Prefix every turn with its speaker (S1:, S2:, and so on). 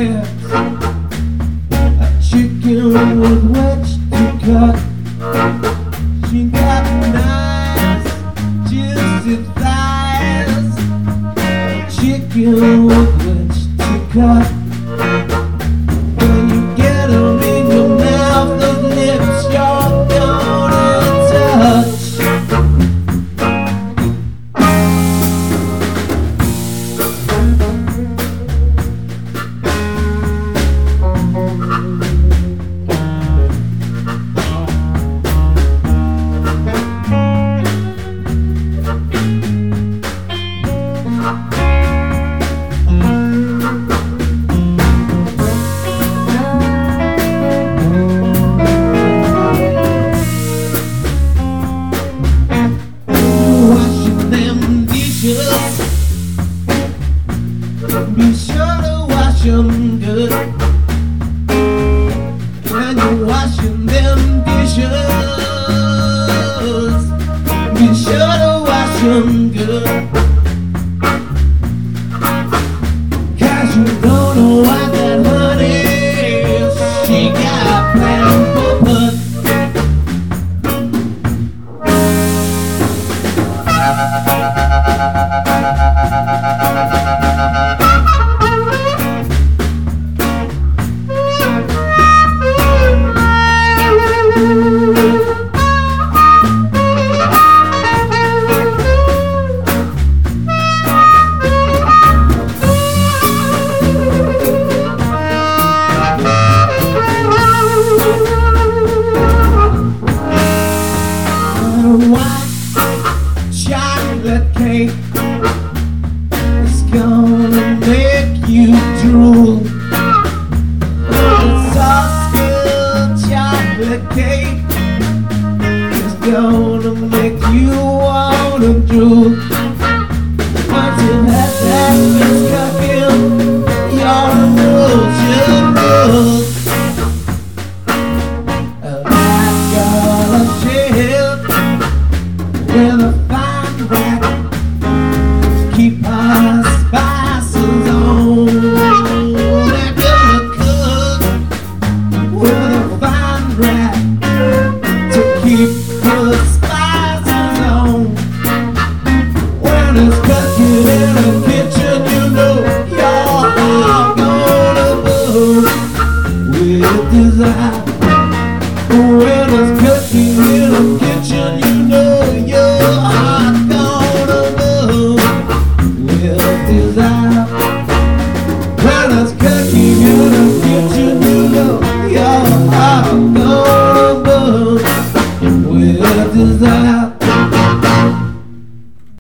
S1: breast, a chicken with wedge to cut. She got nice, juicy thighs, a chicken with wedge to cut. When you get them in your mouth, those lips you're gonna touch. Be sure to wash them good. When you're washing them dishes, be sure to wash them good. 'Cause you don't know what that honey is. She got planned for put. Chocolate cake is gonna make you drool. It's Oscar chocolate cake is gonna make you wanna drool. Once you have that mix cooking, you're a rules. I've got a ship with a fine rack to keep our spices on. They're gonna cook with a fine rack to keep the spices on. When it's cooking in the kitchen, you know you're all gonna move with desire. When it's cooking in the kitchen, you know your heart gonna move with desire. When it's cooking in the kitchen, you know your heart gonna move with desire.